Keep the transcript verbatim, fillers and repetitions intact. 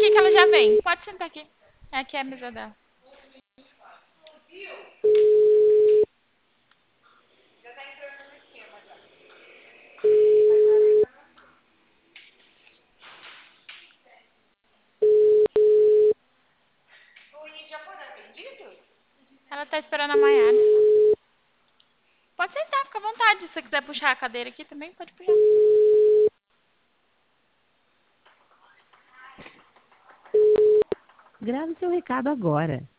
aqui que ela já vem. Pode sentar aqui. Aqui é a mesa dela. Ela tá esperando a Maiara. Pode sentar, fica à vontade. Se você quiser puxar a cadeira aqui também, pode puxar. Grave seu recado agora.